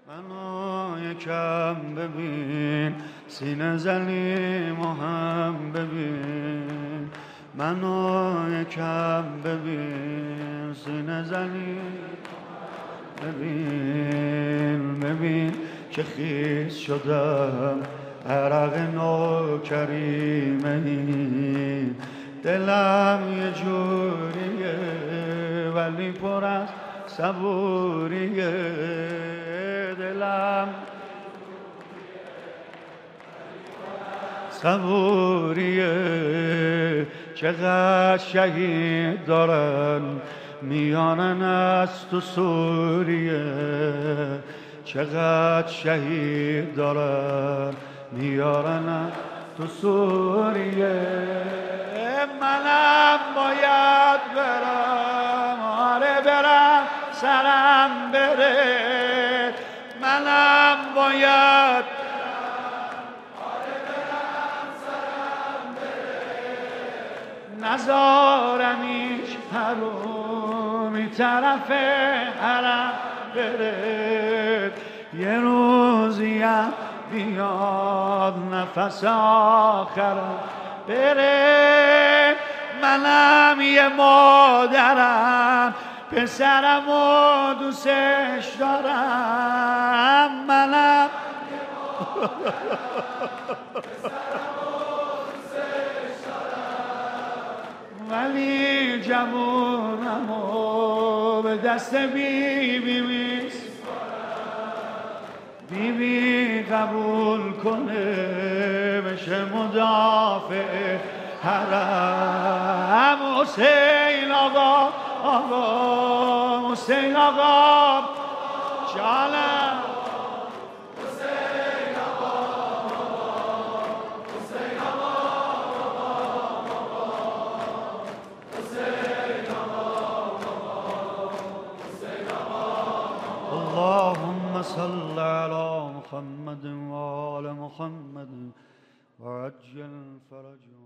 منو یکم ببین، سینه زنیم و هم ببین. منو یکم ببین، سینه زنیم. ببین ببین که خیس شدم، عرق نوکریمه این. دلم یه جوریه ولی پر از صبوریه. دلم صبوریه. چقدر شهید دارن میانن از تو سوریه. چقدر شهید دارن میانن از تو سوریه. منم باید برم، آره برم، سرم بره. منم باید نزارم هیچ حرومی طرف حرم بره. یه روزیم بیاد نفس آخرم بره. منم یه مادرم، پسرم و دوستش دارم. منم ولی جوونم و به دست بیبی میسپارم. بیبی قبول کنه بشه مدافع حرم. حسین آقا، آقا حسین آقا جانم. اللهم صل على محمد وآل محمد وعجل فرجهم.